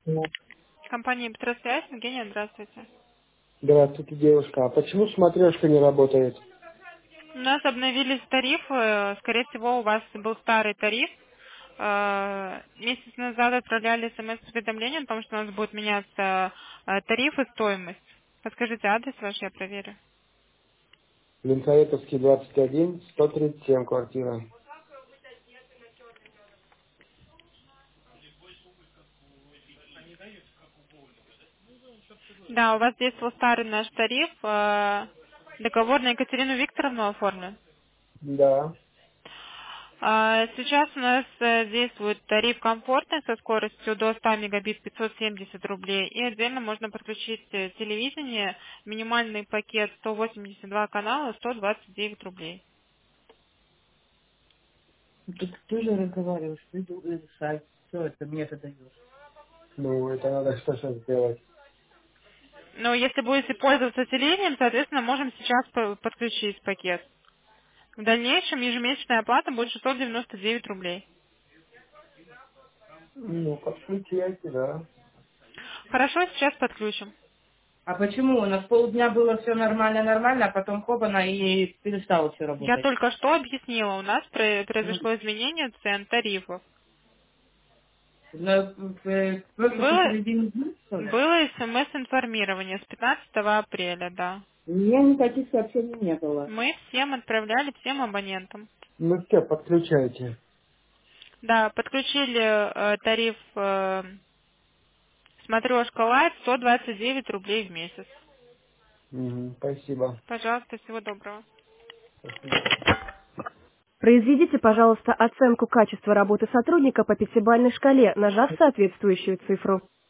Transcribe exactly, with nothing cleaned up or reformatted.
Да. Компания Петросвязь, Евгения, здравствуйте. Здравствуйте, девушка. А почему смотрешка не работает? У нас обновились тарифы, скорее всего, у вас был старый тариф. Э, Месяц назад отправляли смс-уведомление о том, что у нас будет меняться э, тариф и стоимость. Подскажите адрес ваш, я проверю. Ленсоветовский двадцать один, сто тридцать семь квартира. Да, у вас действовал старый наш тариф. э, Договор на Екатерину Викторовну оформлен. Да. А, Сейчас у нас э, действует тариф комфортный со скоростью до ста мегабит пятьсот семьдесят рублей. И отдельно можно подключить э, телевидение, минимальный пакет сто восемьдесят два канала, сто двадцать девять рублей. Тут ты же разговариваешь, ты ду- сайт. Что это мне ты даешь? Ну, это надо что сейчас сделать? Но если будете пользоваться телевидением, соответственно, можем сейчас по- подключить пакет. В дальнейшем ежемесячная оплата будет шестьсот девяносто девять рублей. Ну, подключайте, да. Хорошо, сейчас подключим. А почему? У нас полдня было все нормально, нормально, а потом хопана и перестало все Я работать. только что объяснила, у нас про- Ну, произошло изменение цен, тарифов. на- э, просто Было посередине дня, что ли? Было смс-информирование с пятнадцатого апреля, да. У меня никаких сообщений не было. Мы всем отправляли, всем абонентам. Ну все, подключайте. Да, подключили э, тариф э, «Смотрешка Лайт» сто двадцать девять рублей в месяц. Мгм, спасибо. Пожалуйста, всего доброго. Спасибо. Произведите, пожалуйста, оценку качества работы сотрудника по пятибалльной шкале, нажав соответствующую цифру.